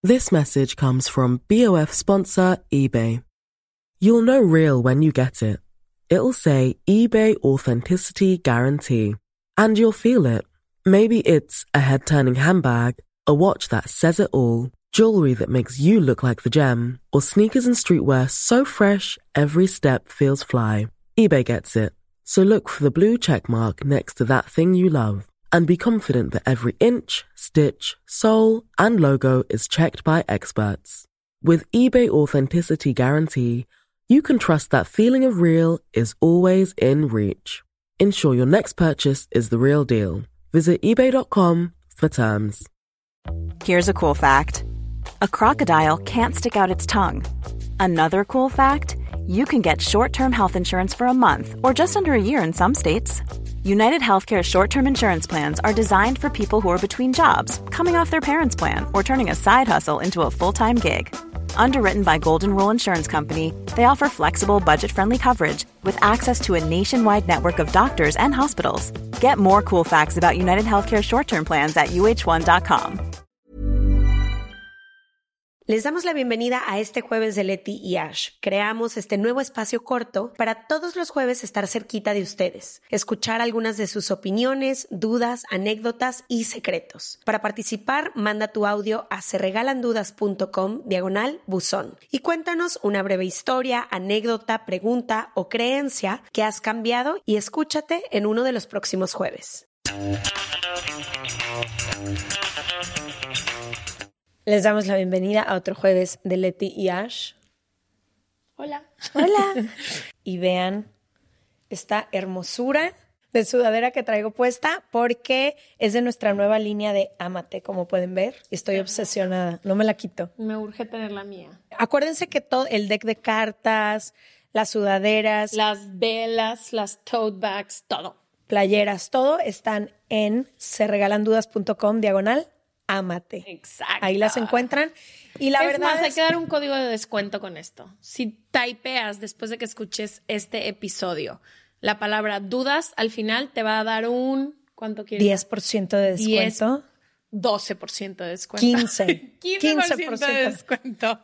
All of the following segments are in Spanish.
This message comes from BOF sponsor eBay. You'll know real when you get it. It'll say eBay Authenticity Guarantee. And you'll feel it. Maybe it's a head-turning handbag, a watch that says it all, jewelry that makes you look like the gem, or sneakers and streetwear so fresh every step feels fly. eBay gets it. So look for the blue check mark next to that thing you love. And be confident that every inch, stitch, sole, and logo is checked by experts. With eBay Authenticity Guarantee, you can trust that feeling of real is always in reach. Ensure your next purchase is the real deal. Visit eBay.com for terms. Here's a cool fact. A crocodile can't stick out its tongue. Another cool fact, you can get short-term health insurance for a month or just under a year in some states. United Healthcare short-term insurance plans are designed for people who are between jobs, coming off their parents' plan, or turning a side hustle into a full-time gig. Underwritten by Golden Rule Insurance Company, they offer flexible, budget-friendly coverage with access to a nationwide network of doctors and hospitals. Get more cool facts about United Healthcare short-term plans at uh1.com. Les damos la bienvenida a este jueves de Leti y Ash. Creamos este nuevo espacio corto para todos los jueves estar cerquita de ustedes, escuchar algunas de sus opiniones, dudas, anécdotas y secretos. Para participar, manda tu audio a seregalandudas.com/buzón y cuéntanos una breve historia, anécdota, pregunta o creencia que has cambiado y escúchate en uno de los próximos jueves. Les damos la bienvenida a otro jueves de Leti y Ash. Hola. Hola. Y vean esta hermosura de sudadera que traigo puesta porque es de nuestra nueva línea de Ámate, como pueden ver. Estoy obsesionada, no me la quito. Me urge tener la mía. Acuérdense que todo el deck de cartas, las sudaderas, las velas, las tote bags, todo. Playeras, todo están en seregalandudas.com/Ámate. Exacto. Ahí las encuentran. Y la verdad hay que dar un código de descuento con esto. Si typeas después de que escuches este episodio la palabra dudas, al final te va a dar un... ¿Cuánto quieres? 10% de descuento. 12% de descuento. 15% de descuento.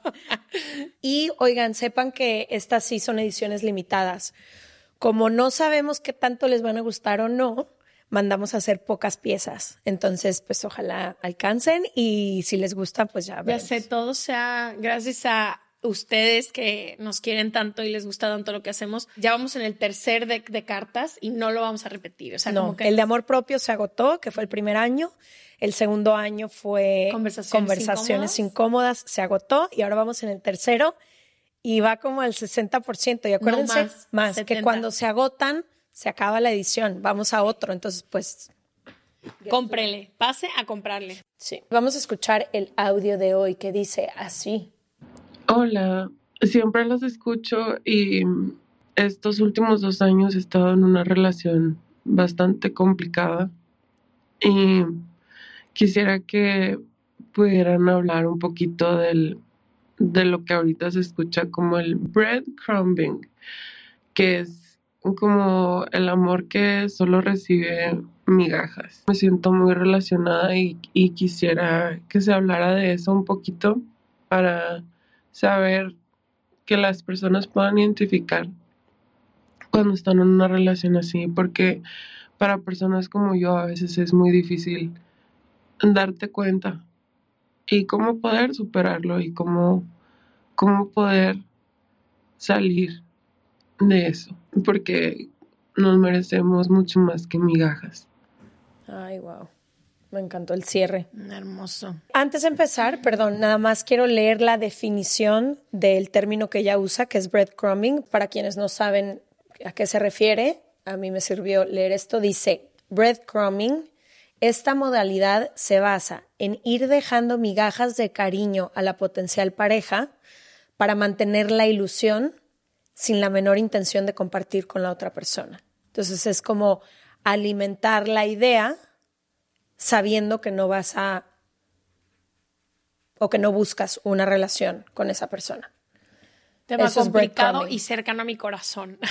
Y oigan, sepan que estas sí son ediciones limitadas. Como no sabemos qué tanto les van a gustar o no, mandamos a hacer pocas piezas. Entonces, pues ojalá alcancen y si les gusta, pues ya veremos. Ya sé, todo sea gracias a ustedes que nos quieren tanto y les gusta tanto lo que hacemos. Ya vamos en el tercer deck de cartas y no lo vamos a repetir. O sea, no, como que el de amor propio se agotó, que fue el primer año. El segundo año fue conversaciones incómodas, se agotó y ahora vamos en el tercero y va como al 60%. Y acuérdense, no, más 70. que cuando se agotan, se acaba la edición, vamos a otro, entonces pues... Cómprele, pase a comprarle. Sí. Vamos a escuchar el audio de hoy que dice así. Hola, siempre los escucho y estos últimos 2 años he estado en una relación bastante complicada y quisiera que pudieran hablar un poquito de lo que ahorita se escucha como el breadcrumbing, que es como el amor que solo recibe migajas. Me siento muy relacionada y quisiera que se hablara de eso un poquito para saber que las personas puedan identificar cuando están en una relación así, porque para personas como yo a veces es muy difícil darte cuenta y cómo poder superarlo y cómo poder salir de eso, porque nos merecemos mucho más que migajas. Ay, wow. Me encantó el cierre. Hermoso. Antes de empezar, perdón, nada más quiero leer la definición del término que ella usa, que es breadcrumbing. Para quienes no saben a qué se refiere, a mí me sirvió leer esto. Dice, breadcrumbing, esta modalidad se basa en ir dejando migajas de cariño a la potencial pareja para mantener la ilusión sin la menor intención de compartir con la otra persona. Entonces es como alimentar la idea sabiendo que no vas a o que no buscas una relación con esa persona. Tema complicado y cercano a mi corazón.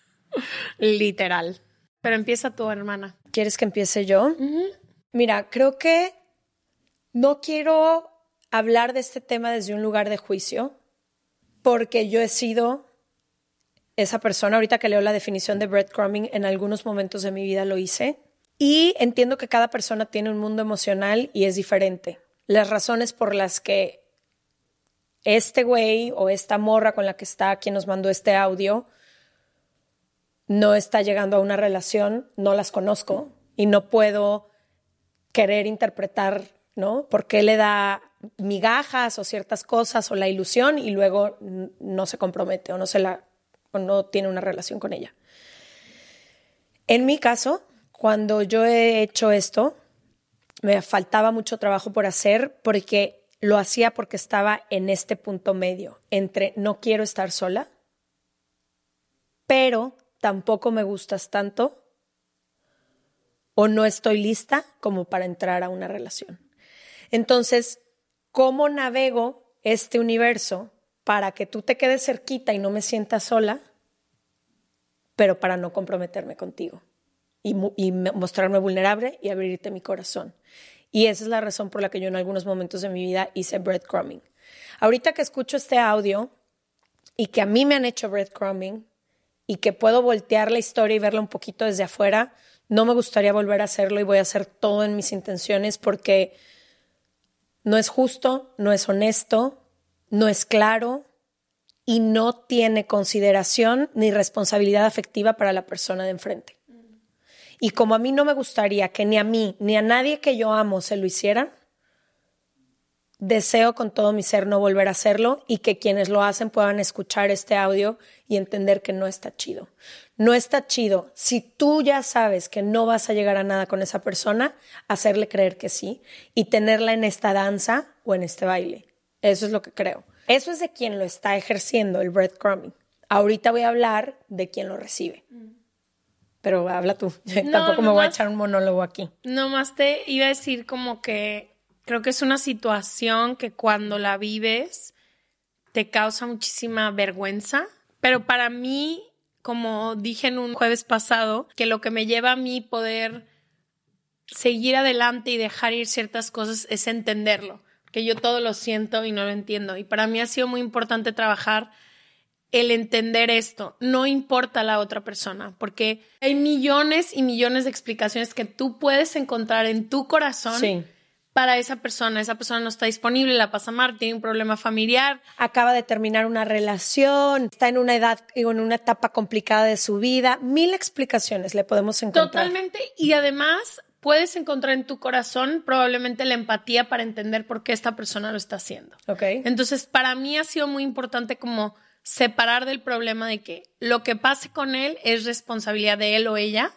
Literal. Pero empieza tu hermana. ¿Quieres que empiece yo? Uh-huh. Mira, creo que no quiero hablar de este tema desde un lugar de juicio, porque yo he sido esa persona. Ahorita que leo la definición de breadcrumbing, en algunos momentos de mi vida lo hice. Y entiendo que cada persona tiene un mundo emocional y es diferente. Las razones por las que este güey o esta morra con la que está, quien nos mandó este audio, no está llegando a una relación, no las conozco y no puedo querer interpretar, ¿no? Por qué le da migajas o ciertas cosas o la ilusión y luego no se compromete o no tiene una relación con ella. En mi caso, cuando yo he hecho esto, me faltaba mucho trabajo por hacer porque lo hacía porque estaba en este punto medio entre no quiero estar sola, pero tampoco me gustas tanto o no estoy lista como para entrar a una relación. Entonces, ¿cómo navego este universo para que tú te quedes cerquita y no me sientas sola, pero para no comprometerme contigo y mostrarme vulnerable y abrirte mi corazón? Y esa es la razón por la que yo en algunos momentos de mi vida hice breadcrumbing. Ahorita que escucho este audio y que a mí me han hecho breadcrumbing y que puedo voltear la historia y verla un poquito desde afuera, no me gustaría volver a hacerlo y voy a hacer todo en mis intenciones porque no es justo, no es honesto, no es claro y no tiene consideración ni responsabilidad afectiva para la persona de enfrente. Y como a mí no me gustaría que ni a mí ni a nadie que yo amo se lo hicieran, deseo con todo mi ser no volver a hacerlo y que quienes lo hacen puedan escuchar este audio y entender que no está chido. No está chido. Si tú ya sabes que no vas a llegar a nada con esa persona, hacerle creer que sí y tenerla en esta danza o en este baile. Eso es lo que creo. Eso es de quien lo está ejerciendo, el breadcrumbing. Ahorita voy a hablar de quien lo recibe. Pero habla tú. Tampoco me voy a echar un monólogo aquí. Nomás te iba a decir como que creo que es una situación que cuando la vives te causa muchísima vergüenza. Pero para mí, como dije en un jueves pasado, que lo que me lleva a mí poder seguir adelante y dejar ir ciertas cosas es entenderlo. Que yo todo lo siento y no lo entiendo. Y para mí ha sido muy importante trabajar el entender esto. No importa la otra persona, porque hay millones y millones de explicaciones que tú puedes encontrar en tu corazón para esa persona. Esa persona no está disponible, la pasa mal, tiene un problema familiar. Acaba de terminar una relación, está en una edad o en una etapa complicada de su vida. 1000 explicaciones le podemos encontrar. Totalmente. Y además puedes encontrar en tu corazón probablemente la empatía para entender por qué esta persona lo está haciendo. Okay. Entonces, para mí ha sido muy importante como separar del problema de que lo que pase con él es responsabilidad de él o ella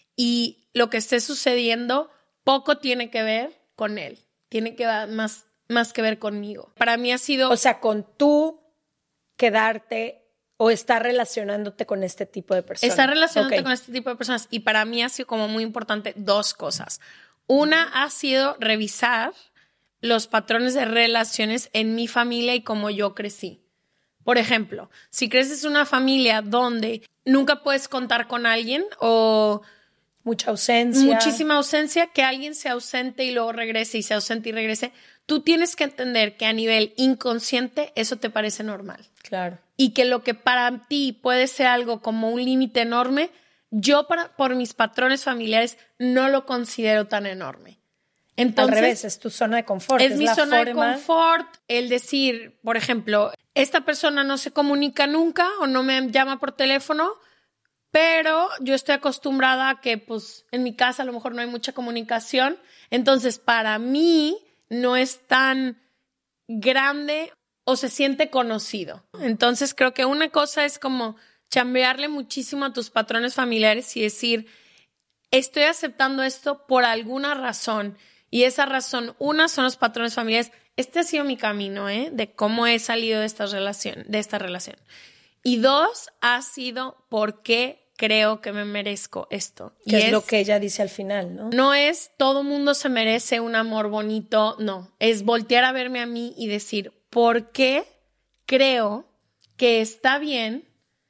y lo que esté sucediendo poco tiene que ver con él, tiene que ver más que ver conmigo. Para mí ha sido... O sea, con tú quedarte o estar relacionándote con este tipo de personas. Estar relacionándote con este tipo de personas y para mí ha sido como muy importante 2 cosas. Una ha sido revisar los patrones de relaciones en mi familia y cómo yo crecí. Por ejemplo, si creces en una familia donde nunca puedes contar con alguien o mucha ausencia, muchísima ausencia, que alguien se ausente y luego regrese y se ausente y regrese, tú tienes que entender que a nivel inconsciente eso te parece normal. Claro. Y que lo que para ti puede ser algo como un límite enorme, yo por mis patrones familiares no lo considero tan enorme. Entonces, al revés, es tu zona de confort. Es mi zona de confort. El decir, por ejemplo, esta persona no se comunica nunca o no me llama por teléfono, pero yo estoy acostumbrada a que pues en mi casa a lo mejor no hay mucha comunicación. Entonces, para mí no es tan grande o se siente conocido. Entonces, creo que una cosa es como chambearle muchísimo a tus patrones familiares y decir, estoy aceptando esto por alguna razón. Y esa razón, una, son los patrones familiares. Este ha sido mi camino, de cómo he salido de esta relación. Y 2, ha sido por qué creo que me merezco esto. Que es lo que ella dice al final, ¿no? No es todo mundo se merece un amor bonito, no. Es voltear a verme a mí y decir, ¿por qué creo que está bien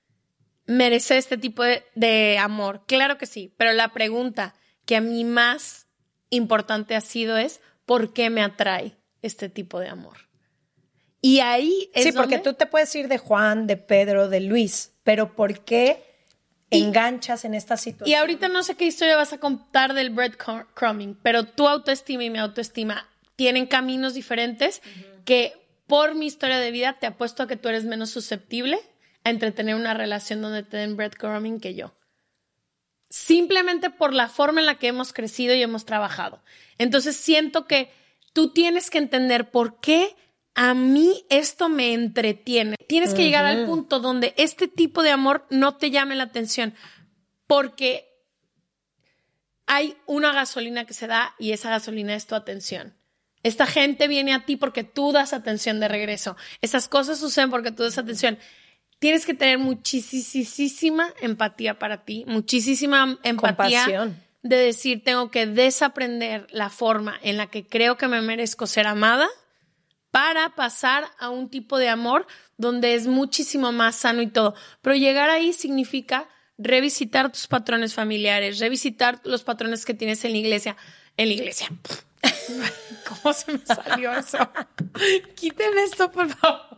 merecer este tipo de amor? Claro que sí, pero la pregunta que a mí más importante ha sido es ¿por qué me atrae este tipo de amor. Y ahí es porque tú te puedes ir de Juan, de Pedro, de Luis, pero ¿por qué enganchas en esta situación? Y ahorita no sé qué historia vas a contar del breadcrumbing, pero tu autoestima y mi autoestima tienen caminos diferentes que por mi historia de vida te apuesto a que tú eres menos susceptible a entretener una relación donde te den breadcrumbing que yo. Simplemente por la forma en la que hemos crecido y hemos trabajado. Entonces siento que tú tienes que entender por qué a mí esto me entretiene. Tienes que llegar al punto donde este tipo de amor no te llame la atención, porque hay una gasolina que se da y esa gasolina es tu atención. Esta gente viene a ti porque tú das atención de regreso. Esas cosas suceden porque tú das atención. Tienes que tener muchísima empatía para ti, muchísima empatía. Compasión. De decir, tengo que desaprender la forma en la que creo que me merezco ser amada para pasar a un tipo de amor donde es muchísimo más sano y todo. Pero llegar ahí significa revisitar tus patrones familiares, revisitar los patrones que tienes en la iglesia. En la iglesia. ¿Cómo se me salió eso? Quiten esto, por favor.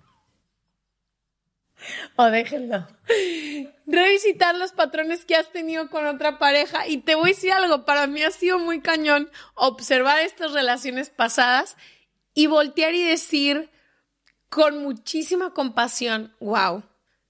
O déjenlo. Revisitar los patrones que has tenido con otra pareja. Y te voy a decir algo, para mí ha sido muy cañón observar estas relaciones pasadas y voltear y decir con muchísima compasión, wow,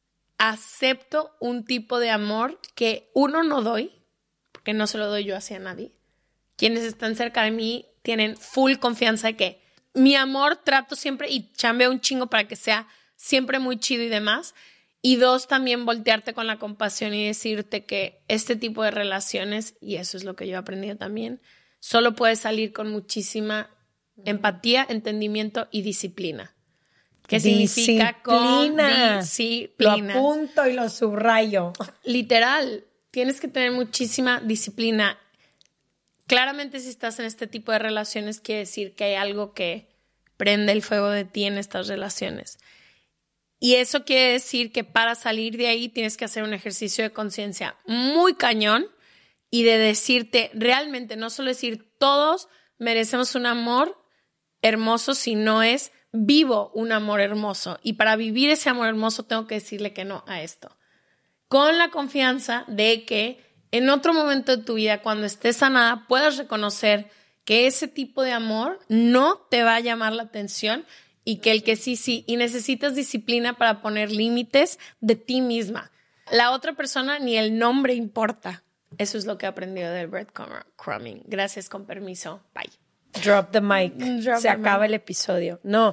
acepto un tipo de amor que uno no doy, porque no se lo doy yo hacia nadie. Quienes están cerca de mí tienen full confianza de que mi amor trato siempre y chambeo un chingo para que sea siempre muy chido y demás. Y dos, también voltearte con la compasión y decirte que este tipo de relaciones, y eso es lo que yo he aprendido también, solo puedes salir con muchísima empatía, entendimiento y disciplina. ¿Qué significa con disciplina? Lo apunto y lo subrayo. Literal, tienes que tener muchísima disciplina. Claramente, si estás en este tipo de relaciones, quiere decir que hay algo que prende el fuego de ti en estas relaciones. Y eso quiere decir que para salir de ahí tienes que hacer un ejercicio de conciencia muy cañón y de decirte realmente, no solo decir todos merecemos un amor hermoso, sino es vivo un amor hermoso. Y para vivir ese amor hermoso tengo que decirle que no a esto. Con la confianza de que en otro momento de tu vida, cuando estés sanada, puedas reconocer que ese tipo de amor no te va a llamar la atención y que el que sí, y necesitas disciplina para poner límites de ti misma. La otra persona ni el nombre importa. Eso es lo que he aprendido del breadcrumbing. Gracias, con permiso. Bye. Drop the mic. Se acaba el episodio. No.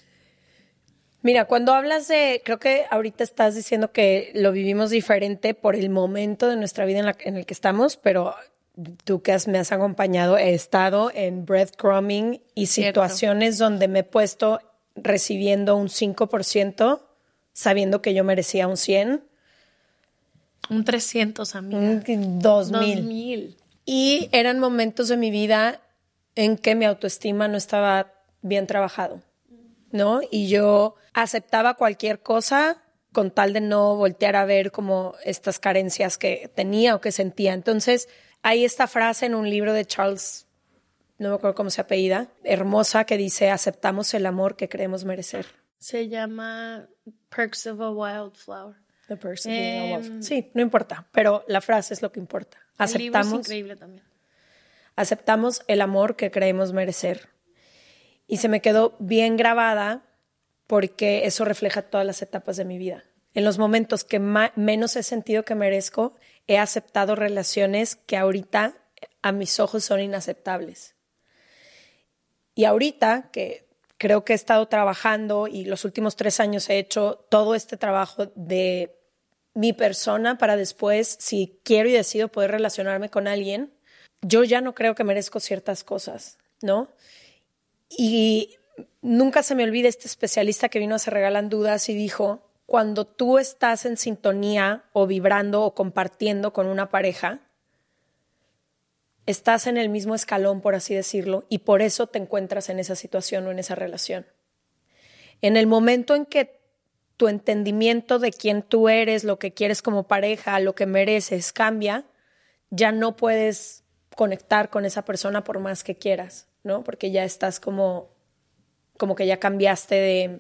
Mira, cuando hablas de, creo que ahorita estás diciendo que lo vivimos diferente por el momento de nuestra vida en el que estamos, pero tú que me has acompañado, he estado en breadcrumbing y situaciones donde me he puesto recibiendo un 5%, sabiendo que yo merecía un 100%. Un 300, amiga. Un 2000. Y eran momentos de mi vida en que mi autoestima no estaba bien trabajado, ¿no? Y yo aceptaba cualquier cosa con tal de no voltear a ver como estas carencias que tenía o que sentía. Entonces, hay esta frase en un libro de Charles, no me acuerdo cómo se apellida, hermosa, que dice, aceptamos el amor que creemos merecer. Se llama Perks of a Wildflower. The Perks of a Wildflower. Sí, no importa, pero la frase es lo que importa. El libro es increíble también. Aceptamos el amor que creemos merecer. Y se me quedó bien grabada porque eso refleja todas las etapas de mi vida. En los momentos que menos he sentido que merezco, he aceptado relaciones que ahorita a mis ojos son inaceptables. Y ahorita que creo que he estado trabajando y los últimos 3 años he hecho todo este trabajo de mi persona para después, si quiero y decido poder relacionarme con alguien, yo ya no creo que merezco ciertas cosas, ¿no? Y nunca se me olvida este especialista que vino a Se Regalan Dudas y dijo, cuando tú estás en sintonía o vibrando o compartiendo con una pareja, estás en el mismo escalón, por así decirlo, y por eso te encuentras en esa situación o en esa relación. En el momento en que tu entendimiento de quién tú eres, lo que quieres como pareja, lo que mereces, cambia, ya no puedes conectar con esa persona por más que quieras, ¿no? Porque ya estás como como que ya cambiaste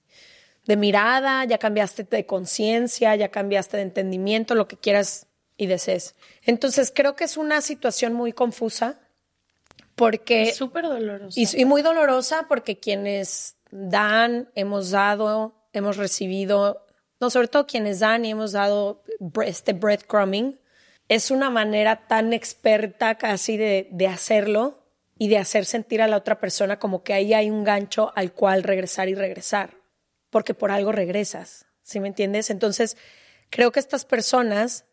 de mirada, ya cambiaste de conciencia, ya cambiaste de entendimiento, lo que quieras y desees. Entonces creo que es una situación muy confusa porque... Es súper dolorosa. Y muy dolorosa porque quienes dan, hemos dado, hemos recibido, no, sobre todo quienes dan y hemos dado este breadcrumbing, es una manera tan experta casi de hacerlo y de hacer sentir a la otra persona como que ahí hay un gancho al cual regresar y regresar, porque por algo regresas, ¿sí me entiendes? Entonces, creo que estas personas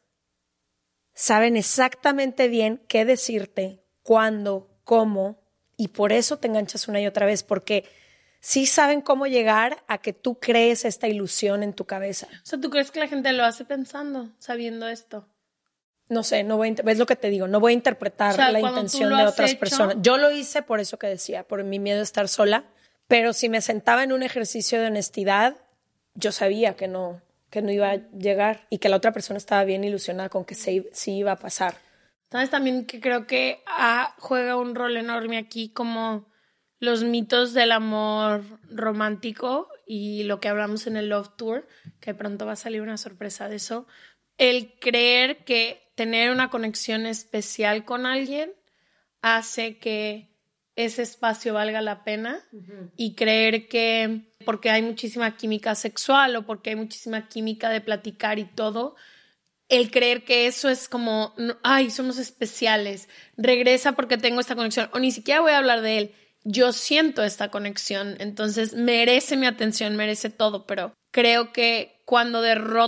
saben exactamente bien qué decirte, cuándo, cómo, y por eso te enganchas una y otra vez, porque sí saben cómo llegar a que tú crees esta ilusión en tu cabeza. O sea, ¿tú crees que la gente lo hace pensando, sabiendo esto? No sé, es lo que te digo, no voy a interpretar la intención de otras personas. Yo lo hice por eso que decía, por mi miedo a estar sola, pero si me sentaba en un ejercicio de honestidad, yo sabía que no iba a llegar y que la otra persona estaba bien ilusionada con que sí iba a pasar. ¿Sabes también que creo que juega un rol enorme aquí como los mitos del amor romántico y lo que hablamos en el Love Tour, que pronto va a salir una sorpresa de eso? El creer que tener una conexión especial con alguien hace que ese espacio valga la pena y creer que porque hay muchísima química sexual o porque hay muchísima química de platicar y todo, el creer que eso es como, ay, somos especiales, regresa porque tengo esta conexión, o ni siquiera voy a hablar de él, yo siento esta conexión, entonces merece mi atención, merece todo, pero creo que cuando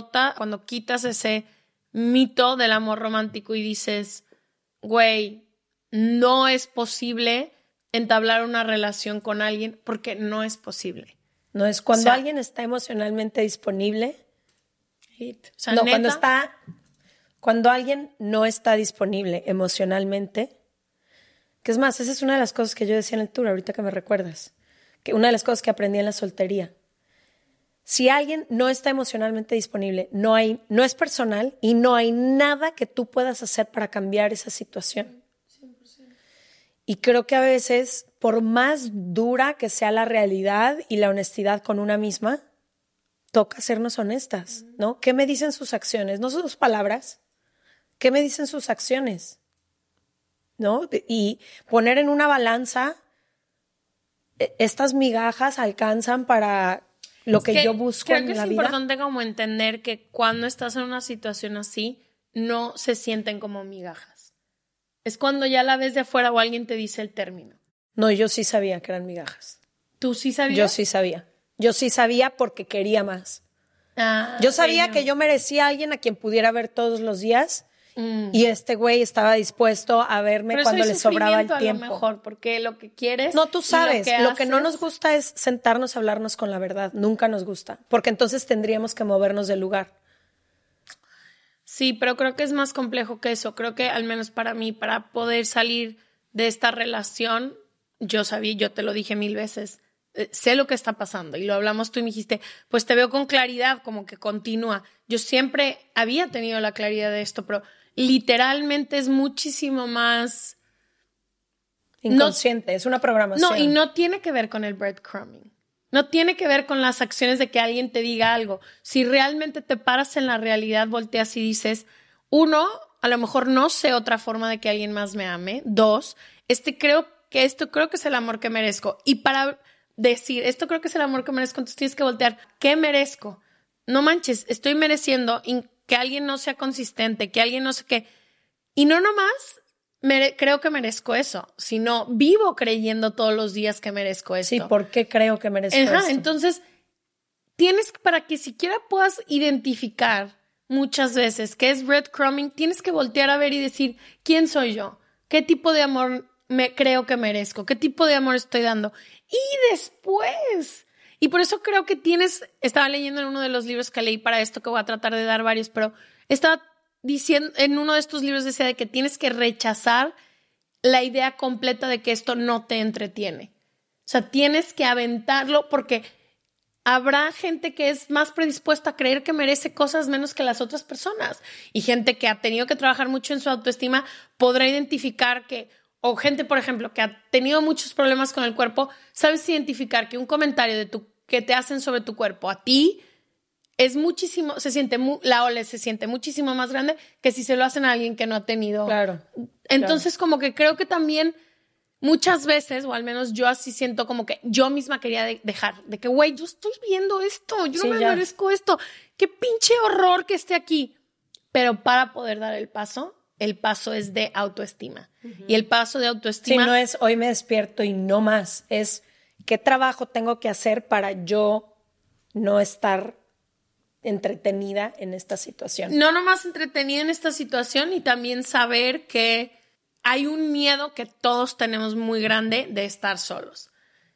quitas ese mito del amor romántico y dices, güey, no es posible entablar una relación con alguien porque no es posible. No es cuando alguien está emocionalmente disponible. O sea, no, ¿neta? cuando alguien no está disponible emocionalmente, que es más, esa es una de las cosas que yo decía en el tour, ahorita que me recuerdas, que una de las cosas que aprendí en la soltería. Si alguien no está emocionalmente disponible, no es personal y no hay nada que tú puedas hacer para cambiar esa situación. 100%. Y creo que a veces, por más dura que sea la realidad y la honestidad con una misma, toca sernos honestas, ¿no? ¿Qué me dicen sus acciones? No sus palabras. ¿Qué me dicen sus acciones? ¿No? Y poner en una balanza, estas migajas alcanzan para lo que yo busco en la vida. Creo que es importante como entender que cuando estás en una situación así, no se sienten como migajas. Es cuando ya la ves de afuera o alguien te dice el término. No, yo sí sabía que eran migajas. ¿Tú sí sabías? Yo sí sabía. Yo sí sabía porque quería más. Yo sabía que yo merecía a alguien a quien pudiera ver todos los días y este güey estaba dispuesto a verme cuando le sobraba el tiempo. A lo mejor, porque lo que quieres... No, tú sabes, lo que no nos gusta es sentarnos a hablarnos con la verdad. Nunca nos gusta, porque entonces tendríamos que movernos del lugar. Sí, pero creo que es más complejo que eso. Creo que al menos para mí, para poder salir de esta relación, yo te lo dije 1000 veces, sé lo que está pasando y lo hablamos tú y me dijiste, pues te veo con claridad, como que continúa. Yo siempre había tenido la claridad de esto, pero literalmente es muchísimo más... Inconsciente, es una programación. No, y no tiene que ver con el breadcrumbing. No tiene que ver con las acciones de que alguien te diga algo. Si realmente te paras en la realidad, volteas y dices, 1, a lo mejor no sé otra forma de que alguien más me ame. 2, creo que es el amor que merezco. Y para decir, esto creo que es el amor que merezco, entonces tienes que voltear, ¿qué merezco? No manches, estoy mereciendo que alguien no sea consistente, que alguien no sé qué. Y no nomás creo que merezco eso, sino vivo creyendo todos los días que merezco esto. Sí, ¿por qué creo que merezco esto? Entonces, para que siquiera puedas identificar muchas veces qué es breadcrumbing, tienes que voltear a ver y decir, ¿quién soy yo? ¿Qué tipo de amor creo que merezco? ¿Qué tipo de amor estoy dando? Y después... Y por eso creo que estaba leyendo en uno de los libros que leí para esto, que voy a tratar de dar varios, pero estaba diciendo, en uno de estos libros decía de que tienes que rechazar la idea completa de que esto no te entretiene. O sea, tienes que aventarlo porque habrá gente que es más predispuesta a creer que merece cosas menos que las otras personas. Y gente que ha tenido que trabajar mucho en su autoestima podrá identificar que, o gente, por ejemplo, que ha tenido muchos problemas con el cuerpo, sabes identificar que un comentario que te hacen sobre tu cuerpo a ti es muchísimo, la ola se siente muchísimo más grande que si se lo hacen a alguien que no ha tenido. Claro. Entonces, como que creo que también muchas veces, o al menos yo así siento como que yo misma quería dejar, de que, güey, yo estoy viendo esto, yo no me merezco esto, qué pinche horror que esté aquí. Pero para poder dar el paso es de autoestima. Y el paso de autoestima... Sí, no es hoy me despierto y no más, es qué trabajo tengo que hacer para yo no estar entretenida en esta situación. No nomás entretenida en esta situación, y también saber que hay un miedo que todos tenemos muy grande de estar solos.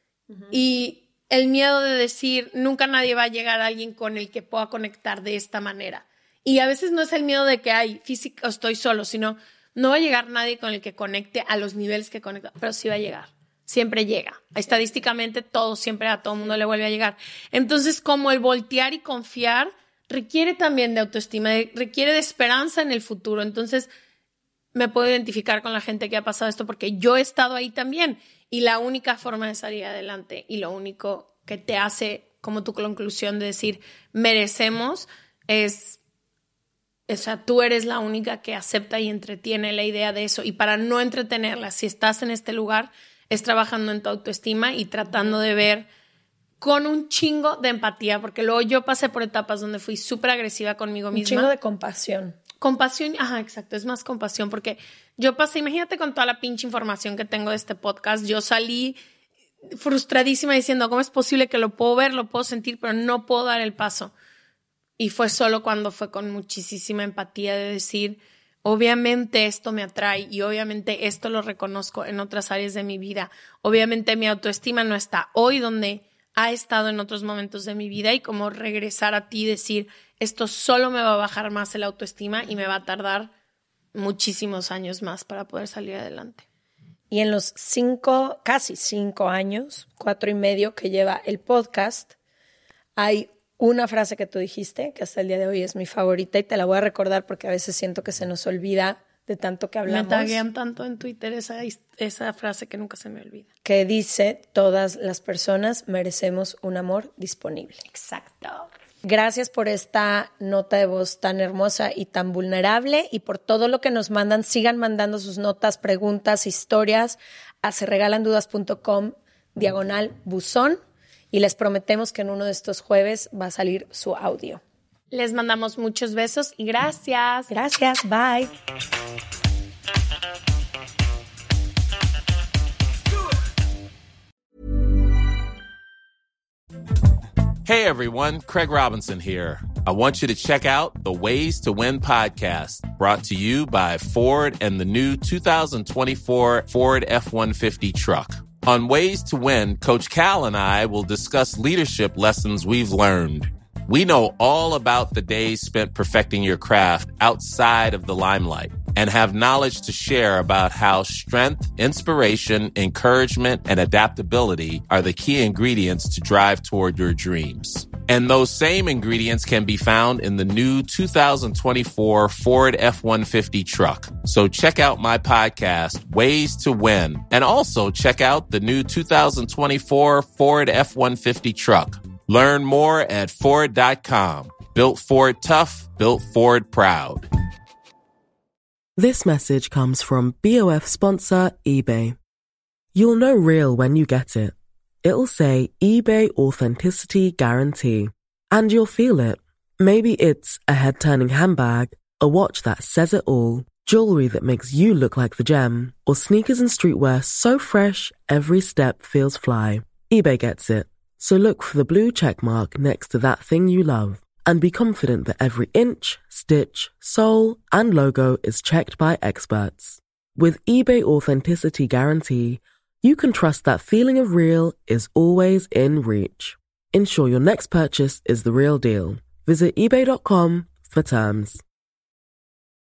Y el miedo de decir, nunca nadie va a llegar a alguien con el que pueda conectar de esta manera. Y a veces no es el miedo de que físico estoy solo, sino no va a llegar nadie con el que conecte a los niveles que conecta, pero sí va a llegar. Siempre llega. Estadísticamente siempre a todo mundo le vuelve a llegar. Entonces, como el voltear y confiar requiere también de autoestima, requiere de esperanza en el futuro. Entonces, me puedo identificar con la gente que ha pasado esto porque yo he estado ahí también. Y la única forma de salir adelante y lo único que te hace como tu conclusión de decir merecemos es... O sea, tú eres la única que acepta y entretiene la idea de eso. Y para no entretenerla, si estás en este lugar, es trabajando en tu autoestima y tratando de ver con un chingo de empatía, porque luego yo pasé por etapas donde fui súper agresiva conmigo misma. Un chingo de compasión. Compasión, ajá, exacto, es más compasión, porque yo pasé, imagínate con toda la pinche información que tengo de este podcast, yo salí frustradísima diciendo, ¿cómo es posible que lo puedo ver, lo puedo sentir, pero no puedo dar el paso? Y fue solo cuando fue con muchísima empatía de decir, obviamente esto me atrae y obviamente esto lo reconozco en otras áreas de mi vida. Obviamente mi autoestima no está hoy donde ha estado en otros momentos de mi vida, y como regresar a ti y decir, esto solo me va a bajar más el autoestima y me va a tardar muchísimos años más para poder salir adelante. Y en los casi 5 años, 4 y medio que lleva el podcast, hay una frase que tú dijiste, que hasta el día de hoy es mi favorita, y te la voy a recordar porque a veces siento que se nos olvida de tanto que hablamos. Me taguean tanto en Twitter esa frase que nunca se me olvida. Que dice, todas las personas merecemos un amor disponible. Exacto. Gracias por esta nota de voz tan hermosa y tan vulnerable, y por todo lo que nos mandan. Sigan mandando sus notas, preguntas, historias a seregalandudas.com/buzón. Y les prometemos que en uno de estos jueves va a salir su audio. Les mandamos muchos besos y gracias. Gracias, bye. Hey everyone, Craig Robinson here. I want you to check out the Ways to Win podcast, brought to you by Ford and the new 2024 Ford F-150 truck. On Ways to Win, Coach Cal and I will discuss leadership lessons we've learned. We know all about the days spent perfecting your craft outside of the limelight and have knowledge to share about how strength, inspiration, encouragement, and adaptability are the key ingredients to drive toward your dreams. And those same ingredients can be found in the new 2024 Ford F-150 truck. So check out my podcast, Ways to Win, and also check out the new 2024 Ford F-150 truck. Learn more at Ford.com. Built Ford tough, built Ford proud. This message comes from BOF sponsor eBay. You'll know real when you get it. It'll say eBay Authenticity Guarantee. And you'll feel it. Maybe it's a head-turning handbag, a watch that says it all, jewelry that makes you look like the gem, or sneakers and streetwear so fresh every step feels fly. eBay gets it. So look for the blue check mark next to that thing you love and be confident that every inch, stitch, sole, and logo is checked by experts. With eBay Authenticity Guarantee, you can trust that feeling of real is always in reach. Ensure your next purchase is the real deal. Visit eBay.com for terms.